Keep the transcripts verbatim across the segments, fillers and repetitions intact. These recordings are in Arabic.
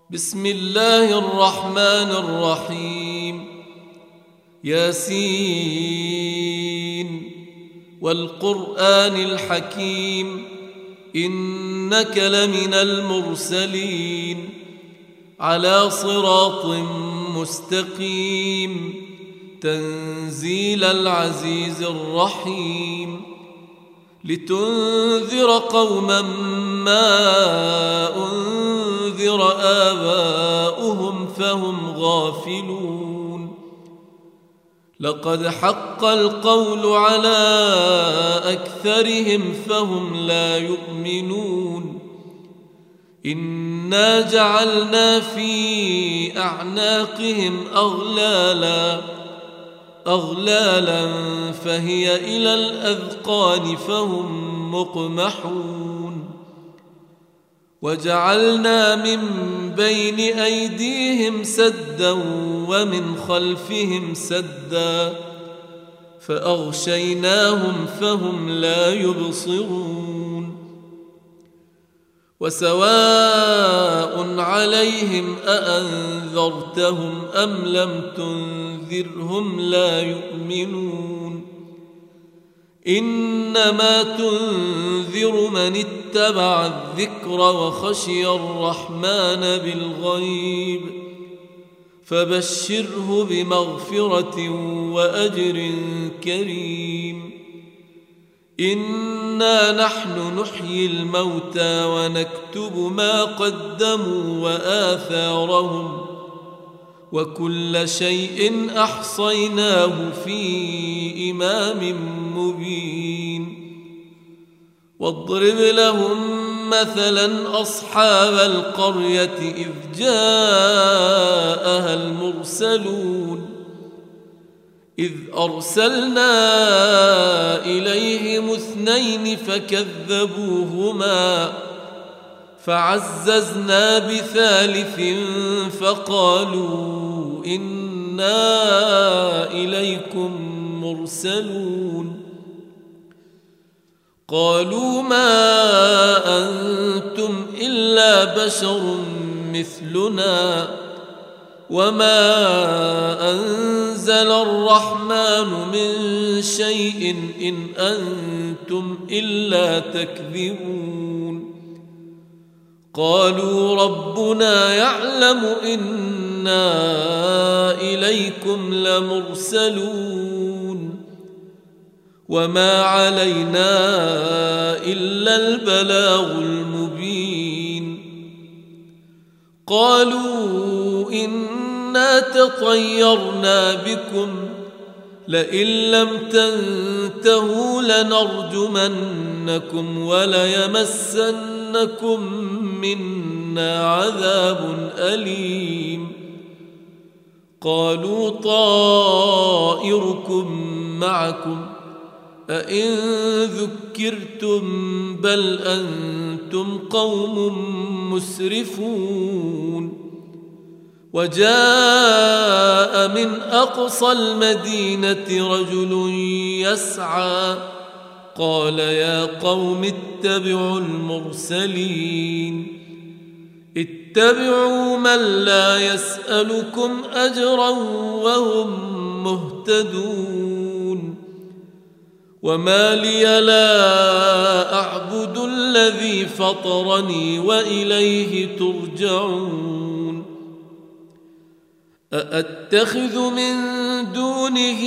بسم الله الرحمن الرحيم. ياسين والقرآن الحكيم إنك لمن المرسلين على صراط مستقيم تنزيل العزيز الرحيم لتنذر قوما ما أنذر آباؤهم فهم غافلون. لقد حق القول على أكثرهم فهم لا يؤمنون. إنا جعلنا في أعناقهم أغلالا أغلالا فهي إلى الأذقان فهم مقمحون. وجعلنا من بين أيديهم سدا ومن خلفهم سدا فأغشيناهم فهم لا يبصرون. وسواء عليهم أأنذرتهم أم لم تنذرهم لا يؤمنون. إنما تنذر من اتبع الذكر وخشي الرحمن بالغيب فبشره بمغفرة وأجر كريم. إنا نحن نحيي الموتى ونكتب ما قدموا وآثارهم وكل شيء أحصيناه في إمام مبين. واضرب لهم مثلا أصحاب القرية إذ جاءها المرسلون إذ أرسلنا إليهم اثنين فكذبوهما فعززنا بثالث فقالوا إنا إليكم مرسلون. قالوا ما أنتم إلا بشر مثلنا وما أنزل الرحمن من شيء إن أنتم إلا تكذبون. قالوا ربنا يعلم إنا إليكم لمرسلون وما علينا إلا البلاغ المبين. قالوا إنا تطيرنا بكم لئن لم تنتهوا لنرجمنكم وليمسنكم منا عذاب أليم. قالوا طائركم معكم أئن ذكرتم بل أنتم قوم مسرفون. وجاء من أقصى المدينة رجل يسعى قال يا قوم اتبعوا المرسلين اتبعوا من لا يسألكم أجرا وهم مهتدون. وما لي لا أعبد الذي فطرني وإليه ترجعون. أأتخذ من دونه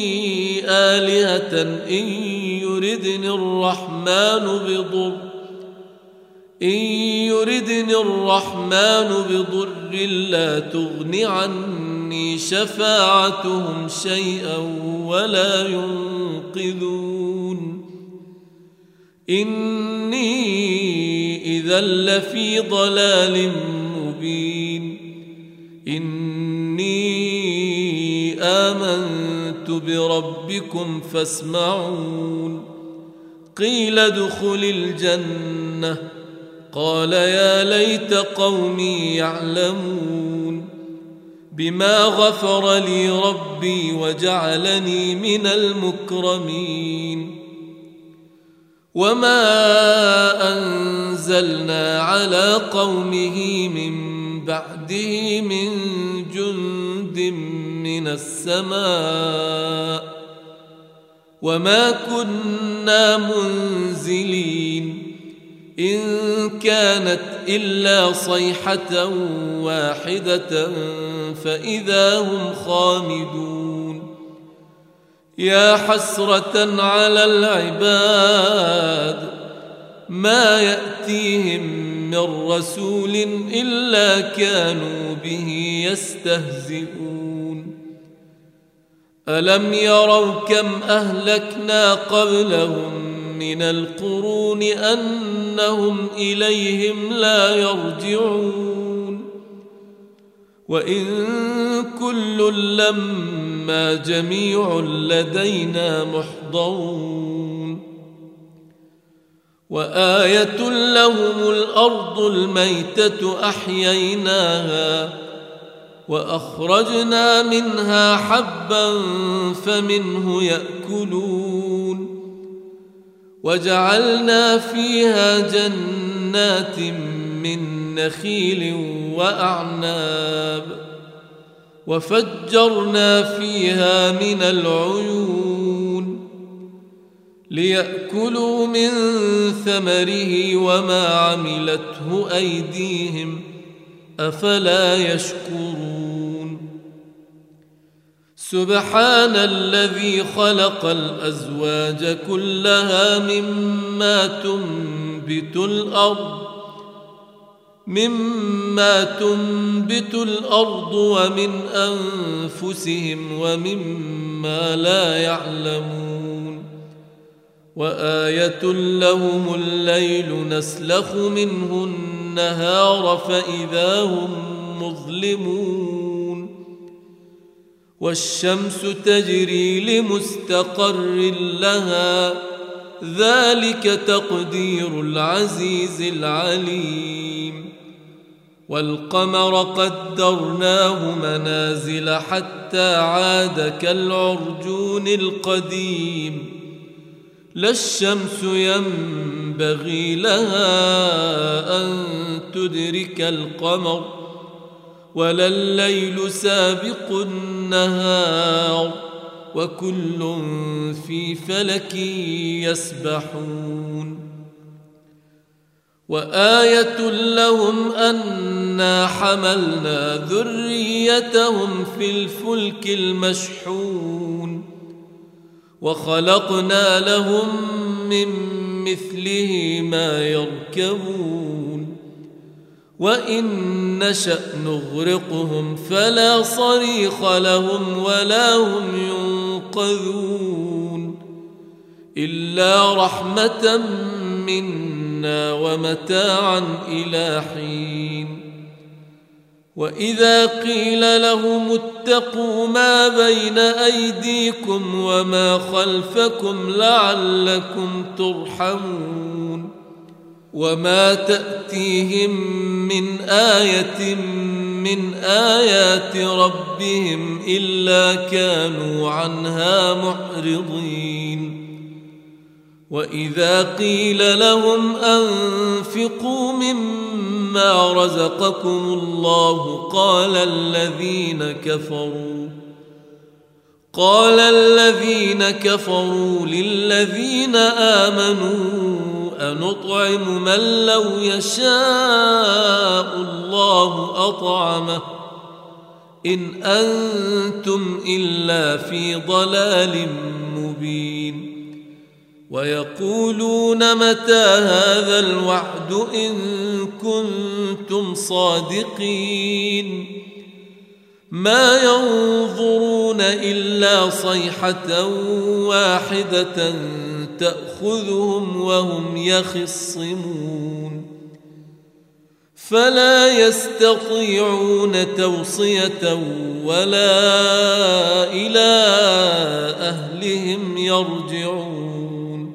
آلهة إن يردني الرحمن بضر إن يردني الرحمن بضر لا تغن عني شفاعتهم شيئا ولا ينقذون. إني إذا لفي ضلال مبين. إني آمنت بربكم فاسمعون. قيل ادخل الجنة قال يا ليت قومي يعلمون بما غفر لي ربي وجعلني من المكرمين. وما أنزلنا على قومه من بعده من جند من السماء وما كنا منزلين إن كانت إلا صيحة واحدة فإذا هم خامدون يا حسرة على العباد ما يأتيهم من رسول إلا كانوا به يستهزئون ألم يروا كم أهلكنا قبلهم من القرون أنهم إليهم لا يرجعون وإن كل لما جميع لدينا محضرون وآية لهم الأرض الميتة أحييناها وأخرجنا منها حبا فمنه يأكلون وجعلنا فيها جنات من نخيل وأعناب وفجرنا فيها من العيون ليأكلوا من ثمره وما عملته أيديهم أفلا يشكرون سبحان الذي خلق الأزواج كلها مما تنبت الأرض مما تنبت الأرض ومن أنفسهم ومما لا يعلمون وآية لهم الليل نسلخ منه النهار فإذا هم مظلمون والشمس تجري لمستقر لها ذلك تقدير العزيز العليم والقمر قدرناه منازل حتى عاد كالعرجون القديم لا الشمس ينبغي لها أن تدرك القمر ولا الليل سابق النهار وكل في فلك يسبحون وآية لهم أنا حملنا ذريتهم في الفلك المشحون وخلقنا لهم من مثله ما يركبون وإن نشأ نغرقهم فلا صريخ لهم ولا هم ينقذون إلا رحمة منا ومتاعا إلى حين وإذا قيل لهم اتقوا ما بين أيديكم وما خلفكم لعلكم ترحمون وما تأتيهم من آية من آيات ربهم إلا كانوا عنها معرضين وإذا قيل لهم أنفقوا مما رزقكم الله قال الذين كفروا قال الذين كفروا للذين آمنوا أنطعم من لو يشاء الله أطعمه إن أنتم إلا في ضلال مبين ويقولون متى هذا الوعد إن كنتم صادقين ما ينظرون إلا صيحة واحدة تأخذهم وهم يخصمون فلا يستطيعون توصية ولا إلى أهلهم يرجعون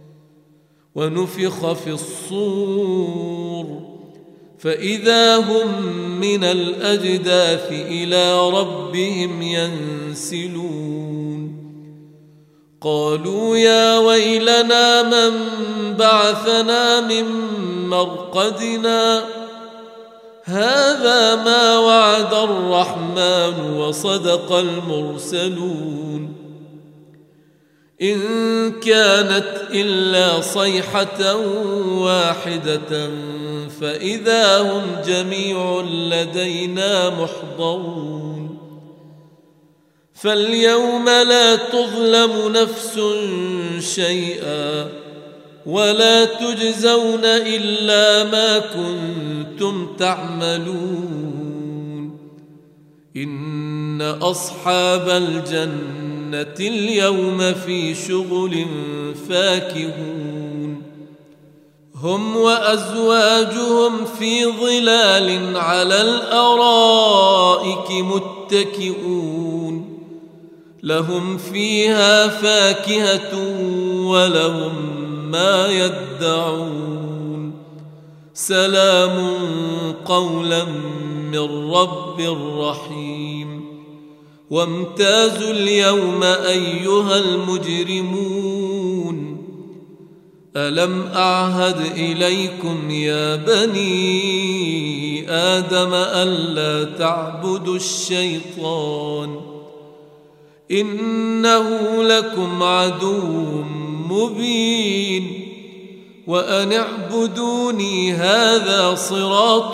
ونفخ في الصور فإذا هم من الأجداث إلى ربهم ينسلون قالوا يا ويلنا من بعثنا من مرقدنا هذا ما وعد الرحمن وصدق المرسلون إن كانت إلا صيحة واحدة فإذا هم جميع لدينا محضرون فاليوم لا تظلم نفس شيئا ولا تجزون إلا ما كنتم تعملون إن أصحاب الجنة اليوم في شغل فاكهون هم وأزواجهم في ظلال على الأرائك متكئون لهم فيها فاكهة ولهم ما يدعون سلام قولا من رب رحيم وامتازوا اليوم أيها المجرمون ألم أعهد إليكم يا بني آدم ألا تعبدوا الشيطان إنه لكم عدو مبين وأن اعبدوني هذا صراط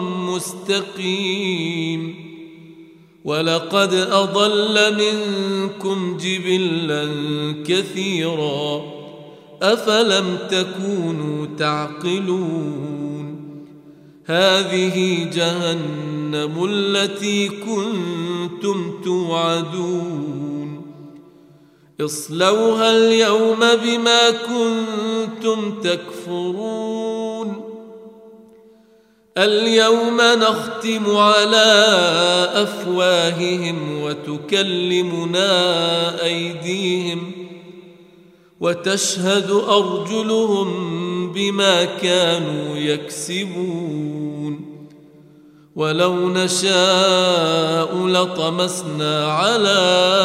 مستقيم ولقد أضل منكم جبلا كثيرا أفلم تكونوا تعقلون هذه جهنم التي كنتم توعدون اصلوها اليوم بما كنتم تكفرون اليوم نختم على أفواههم وتكلمنا أيديهم وتشهد أرجلهم بما كانوا يكسبون ولو نشاء لطمسنا على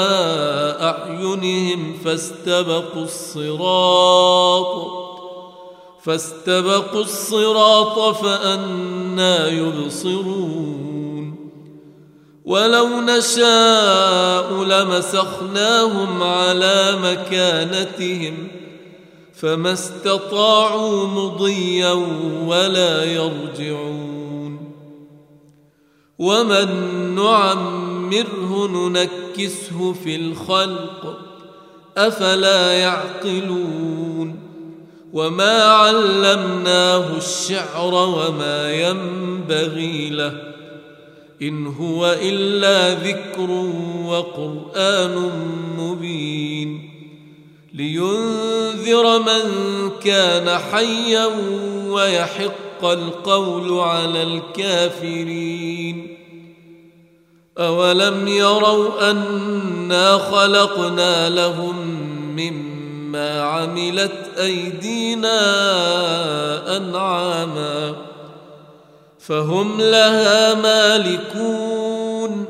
أعينهم فاستبقوا الصراط فاستبقوا الصراط فأنى يبصرون ولو نشاء لمسخناهم على مكانتهم فما استطاعوا مضيا ولا يرجعون ومن نعمره ننكسه في الخلق أفلا يعقلون وما علمناه الشعر وما ينبغي له إن هو إلا ذكر وقرآن مبين لينذر من كان حيا ويحق القول على الكافرين أولم يروا أنا خلقنا لهم مما عملت أيدينا أنعاما فهم لها مالكون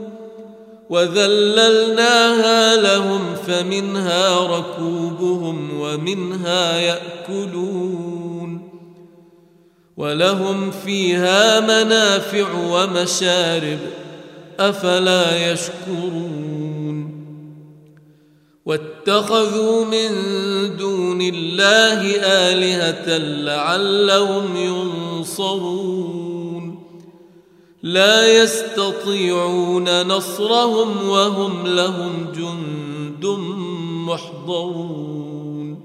وذللناها لهم فمنها ركوبهم ومنها يأكلون ولهم فيها منافع ومشارب أفلا يشكرون واتخذوا من دون الله آلهة لعلهم ينصرون لا يستطيعون نصرهم وهم لهم جند محضرون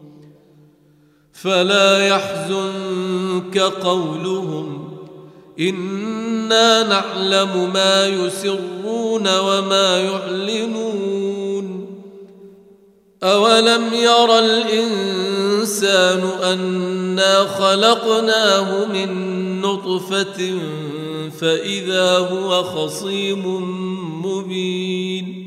فلا يحزنك قولهم إنا نعلم ما يسرون وما يعلنون أولم ير الإنسان أنا خلقناه من نطفة فإذا هو خصيم مبين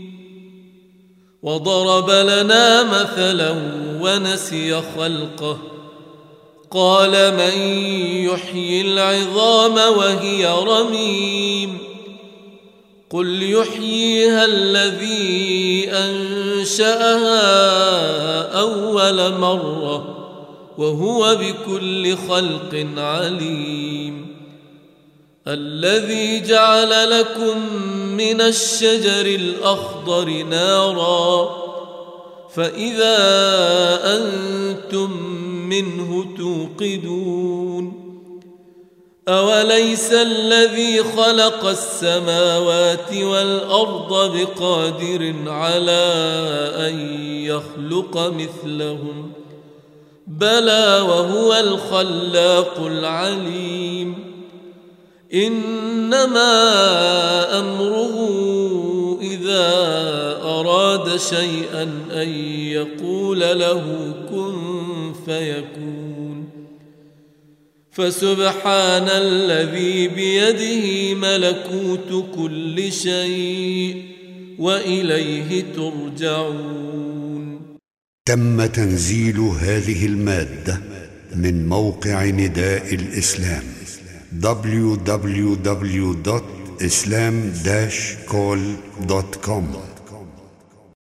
وضرب لنا مثلا ونسي خلقه قال من يحيي العظام وهي رميم قل يحييها الذي أنشأها أول مرة وهو بكل خلق عليم الذي جعل لكم من الشجر الأخضر نارا فإذا أنتم منه توقدون أوليس الذي خلق السماوات والأرض بقادر على أن يخلق مثلهم بلى وهو الخلاق العليم إنما أمره إذا أراد شيئا أن يقول له كن فيكون فسبحان الذي بيده ملكوت كل شيء وإليه ترجعون. تم تنزيل هذه المادة من موقع نداء الإسلام دبليو دبليو دبليو دوت إسلام داش كول دوت كوم.